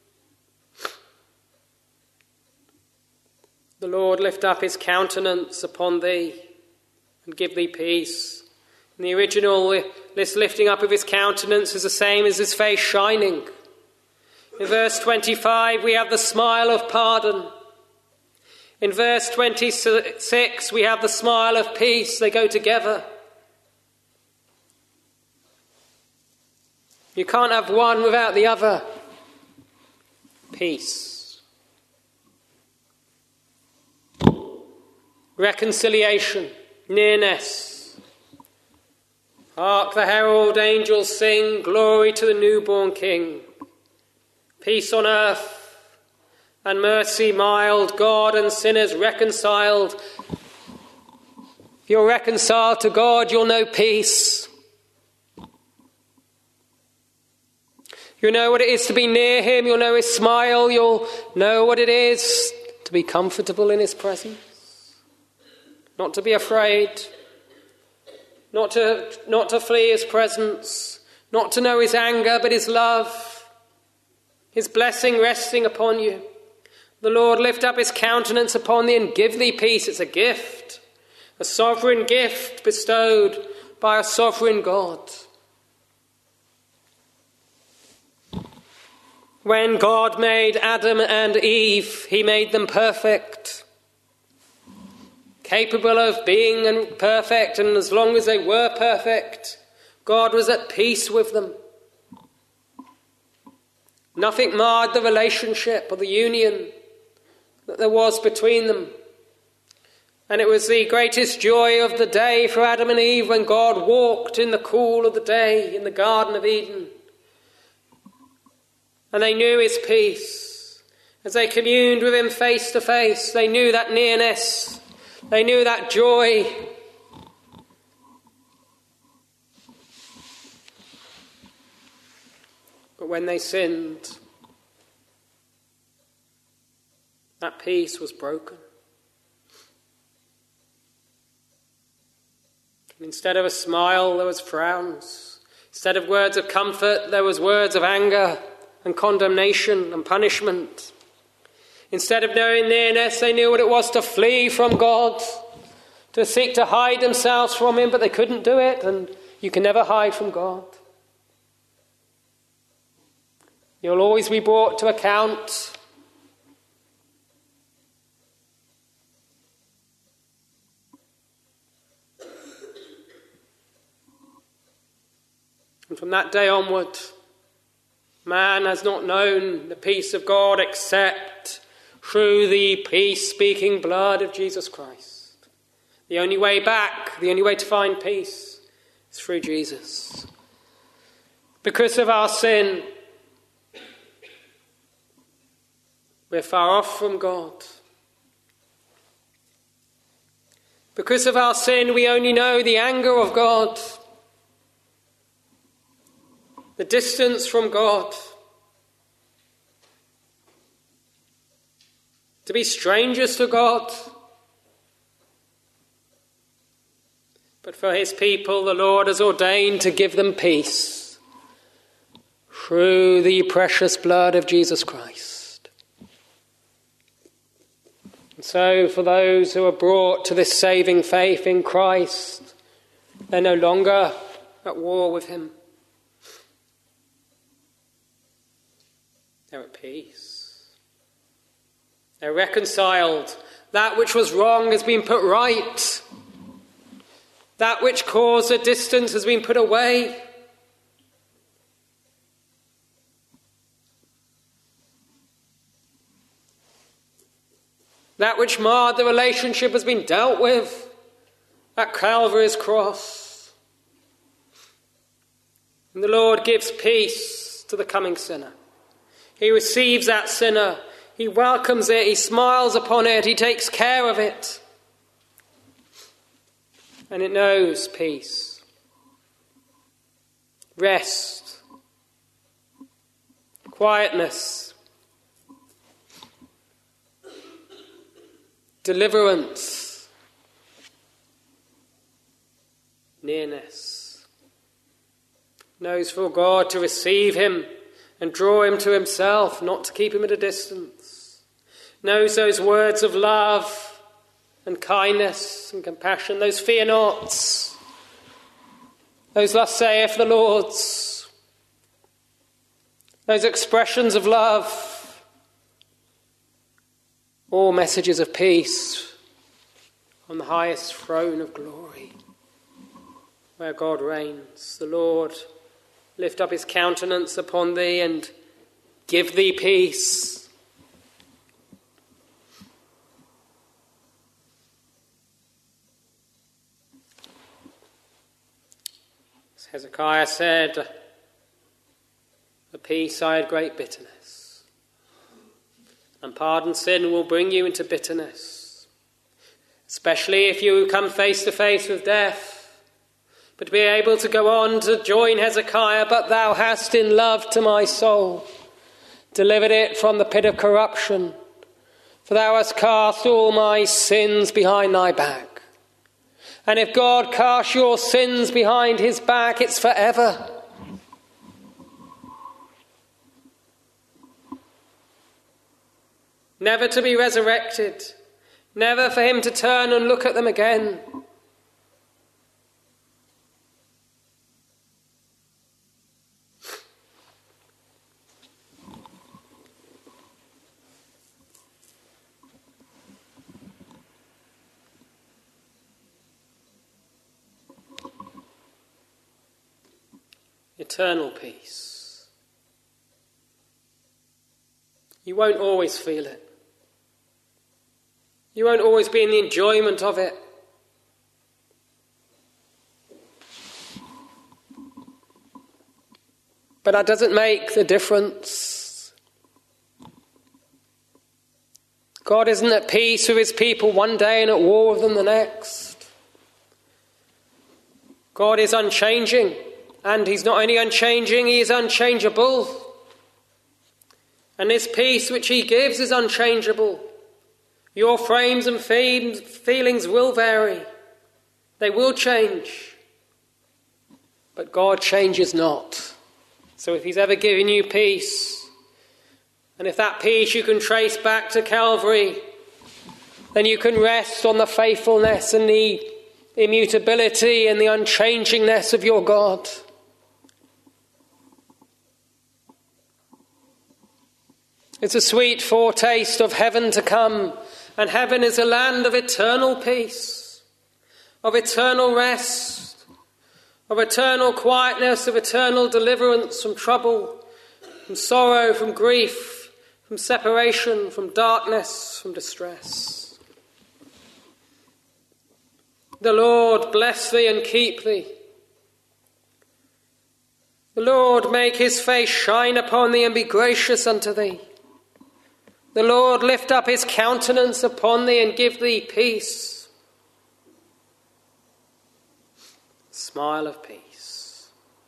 The Lord lift up his countenance upon thee and give thee peace. In the original, this lifting up of his countenance is the same as his face shining. In verse twenty-five, we have the smile of pardon. In verse twenty-six, we have the smile of peace. They go together. You can't have one without the other. Peace. Reconciliation. Nearness. Hark the herald angels sing, glory to the newborn King. Peace on earth and mercy mild, God and sinners reconciled. If you're reconciled to God, you'll know peace. You'll know what it is to be near him. You'll know his smile. You'll know what it is to be comfortable in his presence. Not to be afraid. Not to, not to flee his presence. Not to know his anger, but his love. His blessing resting upon you. The Lord lift up his countenance upon thee and give thee peace. It's a gift. A sovereign gift bestowed by a sovereign God. When God made Adam and Eve, he made them perfect, capable of being perfect, and as long as they were perfect, God was at peace with them. Nothing marred the relationship or the union that there was between them. And it was the greatest joy of the day for Adam and Eve when God walked in the cool of the day in the Garden of Eden. And they knew his peace. As they communed with him face to face, they knew that nearness. They knew that joy. But when they sinned, that peace was broken. And instead of a smile, there was frowns. Instead of words of comfort, there was words of anger and condemnation and punishment. Instead of knowing nearness, they knew what it was to flee from God, to seek to hide themselves from him, but they couldn't do it, and you can never hide from God. You'll always be brought to account. And from that day onward, man has not known the peace of God except through the peace-speaking blood of Jesus Christ. The only way back, the only way to find peace is through Jesus. Because of our sin, we're far off from God. Because of our sin, we only know the anger of God, the distance from God. To be strangers to God. But for his people, the Lord has ordained to give them peace through the precious blood of Jesus Christ. And so for those who are brought to this saving faith in Christ, they're no longer at war with him. They're at peace. They're reconciled. That which was wrong has been put right. That which caused a distance has been put away. That which marred the relationship has been dealt with at Calvary's cross. And the Lord gives peace to the coming sinner. He receives that sinner. He welcomes it. He smiles upon it. He takes care of it. And it knows peace, rest, quietness, deliverance, nearness. Knows for God to receive him and draw him to himself, not to keep him at a distance. Knows those words of love and kindness and compassion, those fear nots, those thus saith the Lord's, those expressions of love, all messages of peace on the highest throne of glory, where God reigns. The Lord lift up his countenance upon thee and give thee peace. As Hezekiah said, for peace I had great bitterness. And pardon sin will bring you into bitterness, especially if you come face to face with death. But to be able to go on to join Hezekiah, but thou hast in love to my soul delivered it from the pit of corruption, for thou hast cast all my sins behind thy back. And if God casts your sins behind his back, it's forever. Never to be resurrected, never for him to turn and look at them again. eternal peace. You won't always feel it. You won't always be in the enjoyment of it. But that doesn't make the difference. God isn't at peace with his people one day and at war with them the next. God is unchanging, and he's not only unchanging, he is unchangeable. And this peace which he gives is unchangeable. Your frames and feelings will vary. They will change. But God changes not. So if he's ever given you peace, and if that peace you can trace back to Calvary, then you can rest on the faithfulness and the immutability and the unchangingness of your God. It's a sweet foretaste of heaven to come, and heaven is a land of eternal peace, of eternal rest, of eternal quietness, of eternal deliverance from trouble, from sorrow, from grief, from separation, from darkness, from distress. The Lord bless thee and keep thee. The Lord make his face shine upon thee and be gracious unto thee. The Lord lift up his countenance upon thee and give thee peace. Smile of peace.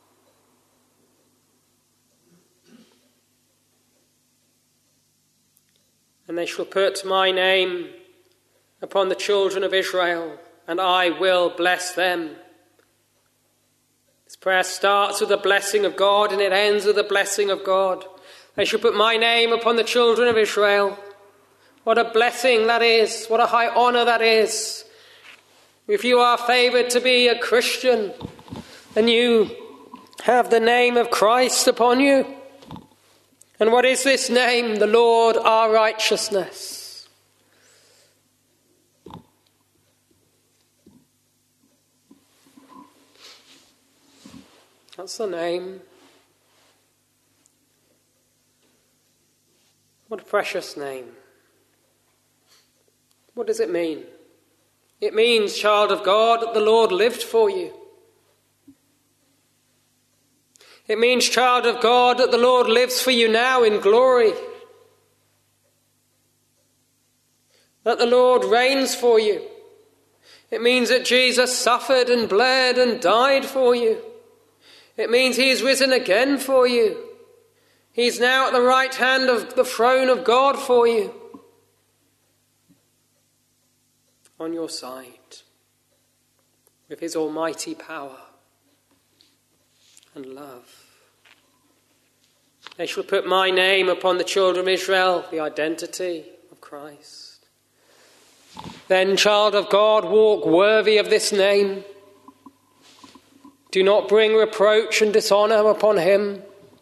And they shall put my name upon the children of Israel, and I will bless them. This prayer starts with the blessing of God and it ends with the blessing of God. They shall put my name upon the children of Israel. What a blessing that is. What a high honour that is. If you are favoured to be a Christian, then you have the name of Christ upon you. And what is this name? The Lord our righteousness. That's the name. What a precious name. What does it mean? It means, child of God, that the Lord lived for you. It means, child of God, that the Lord lives for you now in glory. That the Lord reigns for you. It means that Jesus suffered and bled and died for you. It means he is risen again for you. He's now at the right hand of the throne of God for you. On your side, with his almighty power and love. They shall put my name upon the children of Israel, the identity of Christ. Then, child of God, walk worthy of this name. Do not bring reproach and dishonour upon him.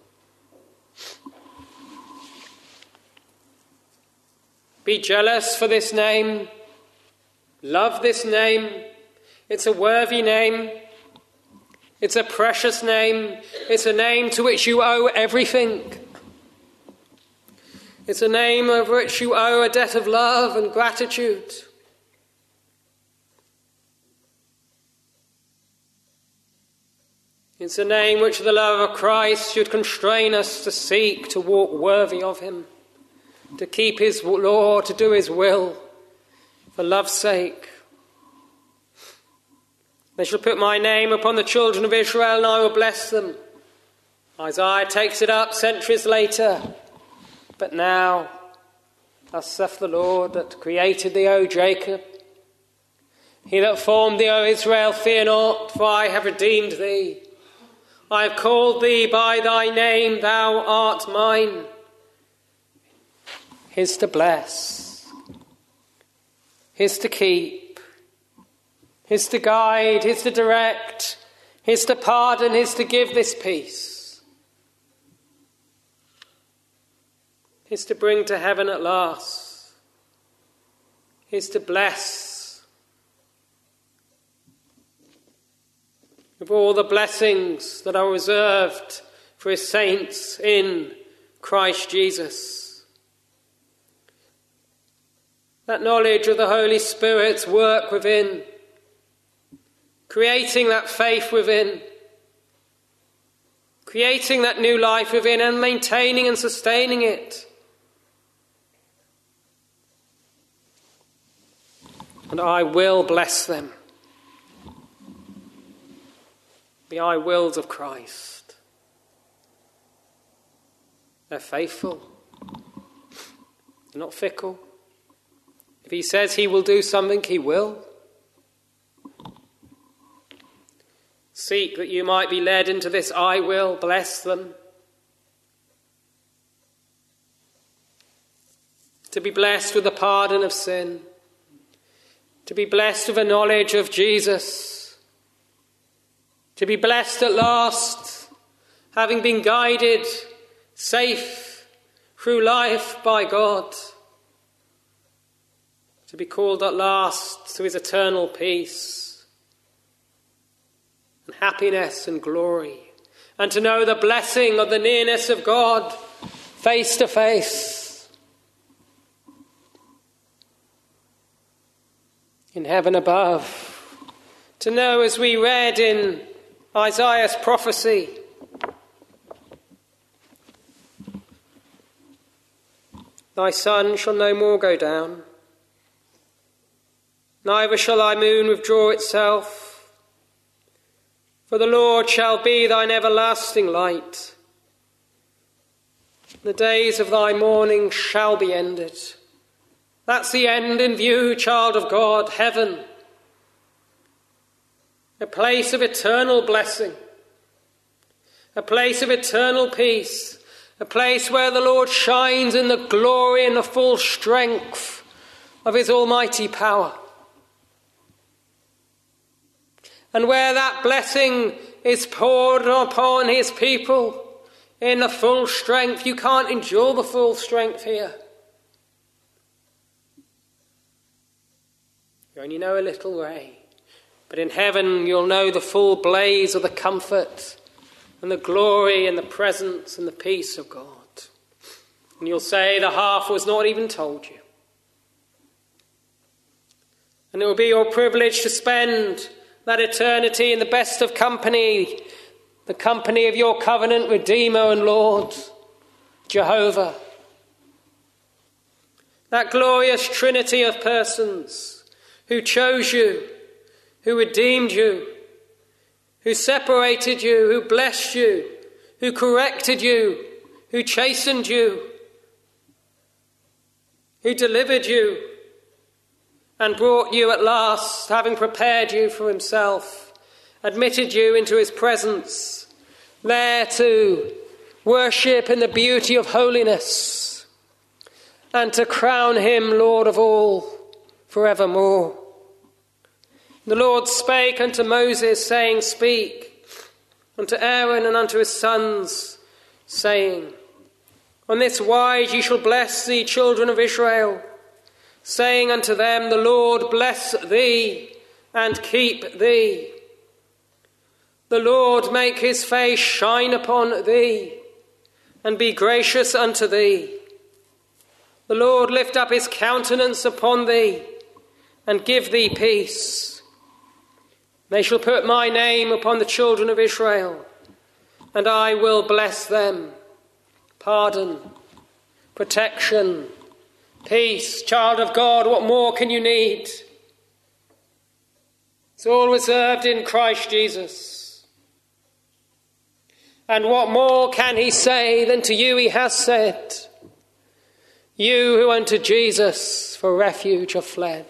Be jealous for this name. Love this name. It's a worthy name. It's a precious name. It's a name to which you owe everything. It's a name of which you owe a debt of love and gratitude. It's a name which the love of Christ should constrain us to seek, to walk worthy of him, to keep his law, to do his will, for love's sake. They shall put my name upon the children of Israel, and I will bless them. Isaiah takes it up centuries later. But now, thus saith the Lord that created thee, O Jacob, he that formed thee, O Israel, fear not, for I have redeemed thee. I have called thee by thy name, thou art mine. His to bless, his to keep, his to guide, his to direct, his to pardon, his to give this peace, his to bring to heaven at last, his to bless. of all the blessings that are reserved for his saints in Christ Jesus. That knowledge of the Holy Spirit's work within, creating that faith within, creating that new life within and maintaining and sustaining it. And I will bless them. The I wills of Christ. They're faithful. They're not fickle. If he says he will do something, he will. Seek that you might be led into this I will bless them. To be blessed with the pardon of sin. To be blessed with a knowledge of Jesus. To be blessed at last, having been guided safe through life by God. To be called at last to his eternal peace and happiness and glory. And to know the blessing of the nearness of God face to face. In heaven above, to know, as we read in Isaiah's prophecy, thy sun shall no more go down, neither shall thy moon withdraw itself, for the Lord shall be thine everlasting light. The days of thy mourning shall be ended. That's the end in view, child of God, heaven. A place of eternal blessing. A place of eternal peace. A place where the Lord shines in the glory and the full strength of his almighty power. And where that blessing is poured upon his people in the full strength. You can't endure the full strength here. You only know a little way. But in heaven you'll know the full blaze of the comfort and the glory and the presence and the peace of God. And you'll say the half was not even told you. And it will be your privilege to spend that eternity in the best of company, the company of your covenant Redeemer and Lord, Jehovah. That glorious trinity of persons who chose you, who redeemed you, who separated you, who blessed you, who corrected you, who chastened you, who delivered you, and brought you at last, having prepared you for himself, admitted you into his presence, there to worship in the beauty of holiness, and to crown him Lord of all forevermore. The Lord spake unto Moses, saying, Speak unto Aaron and unto his sons, saying, On this wise ye shall bless the children of Israel, saying unto them, The Lord bless thee and keep thee. The Lord make his face shine upon thee and be gracious unto thee. The Lord lift up his countenance upon thee and give thee peace. They shall put my name upon the children of Israel, and I will bless them. Pardon, protection, peace. Child of God, what more can you need? It's all reserved in Christ Jesus. And what more can he say than to you he has said? You who unto Jesus for refuge have fled.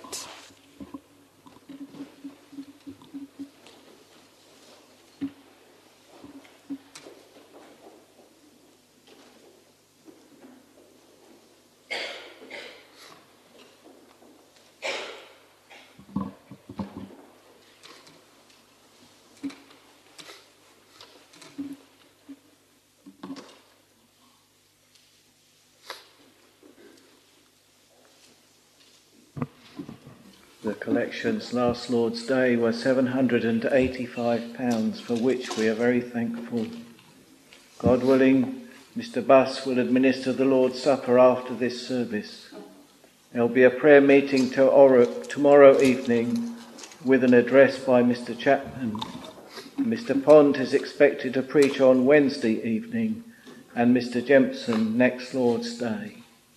Collections last Lord's Day were seven hundred eighty-five pounds, for which we are very thankful. God willing, Mister Buss will administer the Lord's Supper after this service. There will be a prayer meeting to tomorrow evening with an address by Mister Chapman. Mister Pond is expected to preach on Wednesday evening, and Mister Jempson next Lord's Day.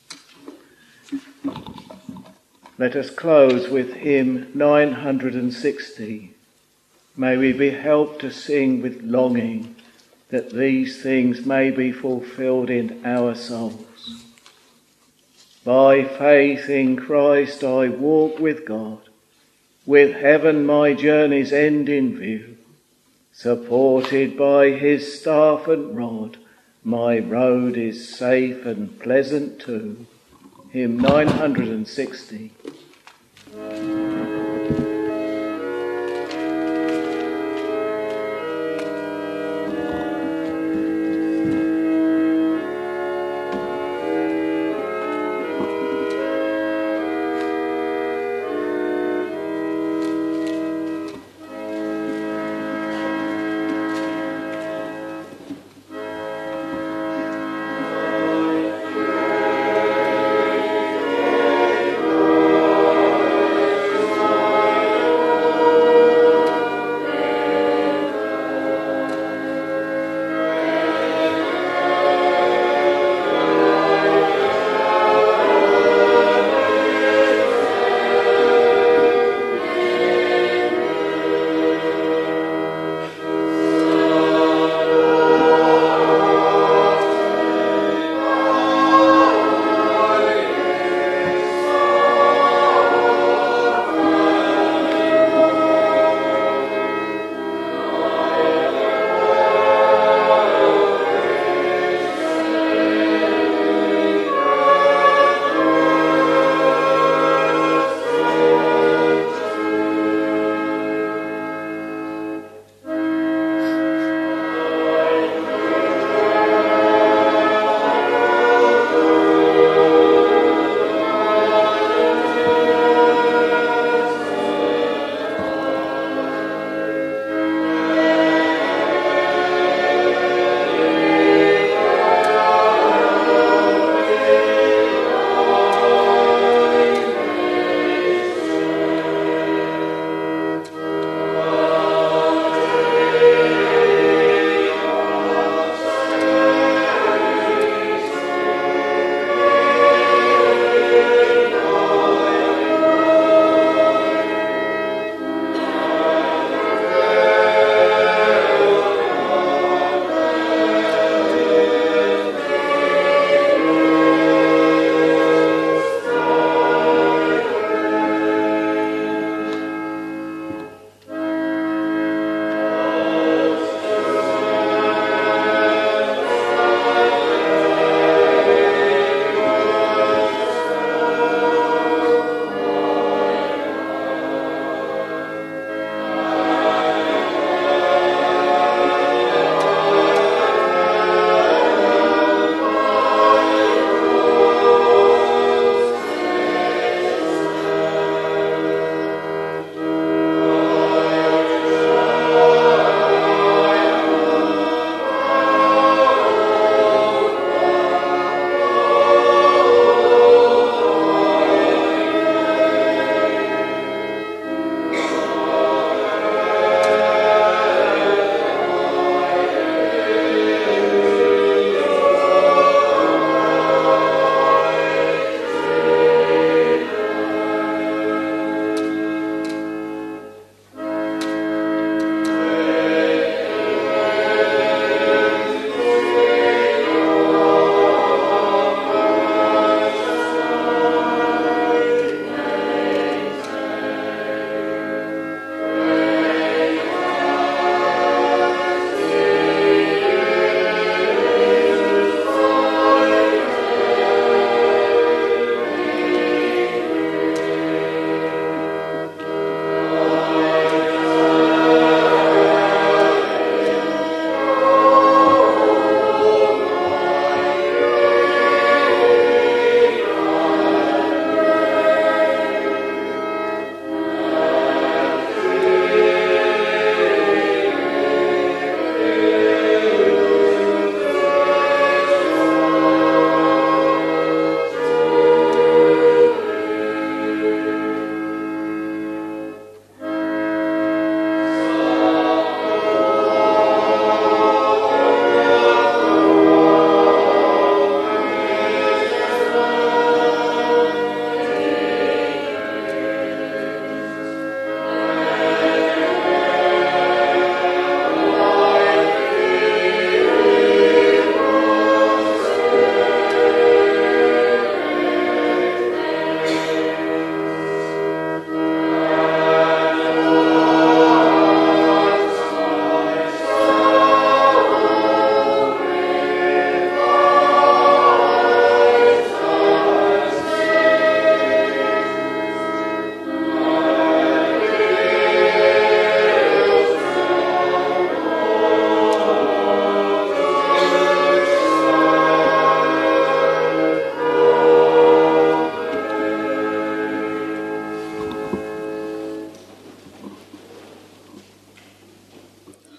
Let us close with hymn nine hundred sixty. May we be helped to sing with longing that these things may be fulfilled in our souls. By faith in Christ I walk with God, with heaven my journey's end in view. Supported by his staff and rod, my road is safe and pleasant too. Hymn nine hundred sixty.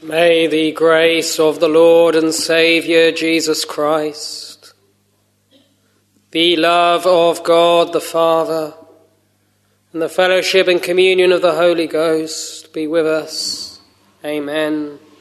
May the grace of the Lord and Saviour Jesus Christ, the love of God the Father, and the fellowship and communion of the Holy Ghost be with us. Amen.